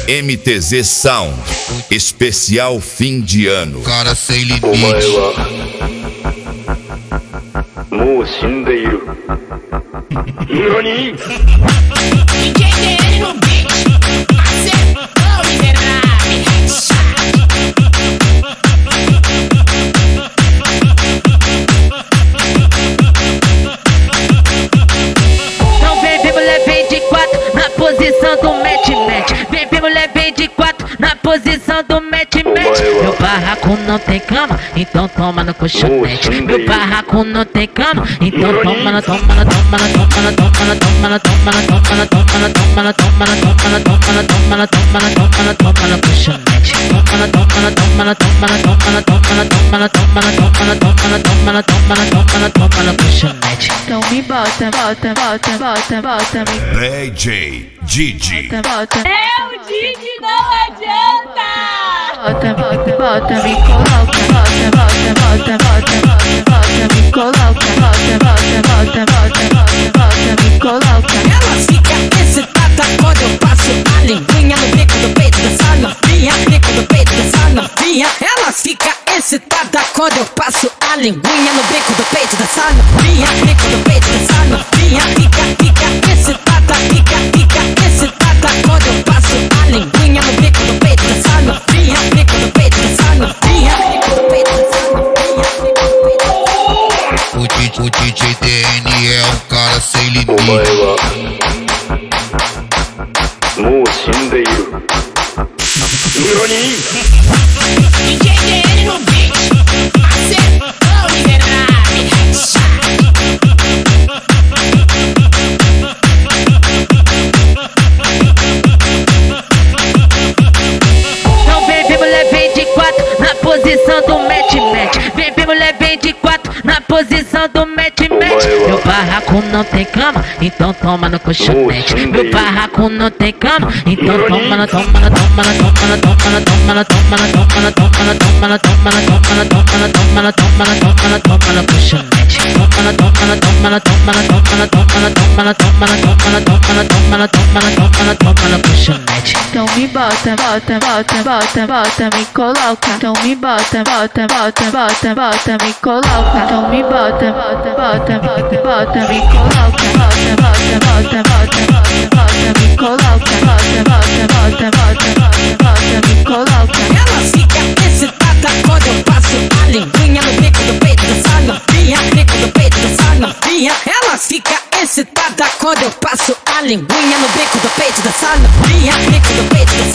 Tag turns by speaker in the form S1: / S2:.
S1: MTZ Sound, especial fim de ano.
S2: Cara sem limite.
S3: Nani?
S4: DJ DN no beat, acertou, miserável. Então vem mulher, vem de quatro na posição do match. Vem mulher, vem de quatro na posição do match. Meu barraco não tem cama, então toma no colchonete. Meu barraco não tem cama, então toma no colchonete. Então me bota, me
S1: DJ Didi.
S4: É o Didi, não adianta.
S5: Bota, me coloca, me coloca, me coloca.
S6: Ela fica excitada quando eu passo a linguinha no bico do peito dessa novinha, bico do peito dessa novinha. Ela fica excitada quando eu passo a linguinha no bico do peito dessa novinha, bico do peito dessa novinha. Fica excitada, fica excitada quando eu passo a linguinha no bico do peito dessa novinha, bico do peito dessa novinha, bico do peito dessa novinha, bico do peito dessa novinha.
S2: O DJ DN é um cara sem limite.
S4: DJ DN no beat, acertou, miserável. Então vem mulher, vem de quatro na posição do match. Vem mulher, vem de quatro na posição do match. Meu barraco não tem cama, então toma no colchonete. Meu barraco não tem cama, então toma no colchonete.
S5: Então me bota, me coloca. Então me bota, me coloca. Então me bota, me coloca. Me coloca, me coloca.
S6: Ela fica excitada quando eu passo a linguinha no bico do peito dessa novinha, bico do peito dessa novinha. Ela fica excitada quando eu passo a linguinha no bico do peito dessa novinha, bico do peito dessa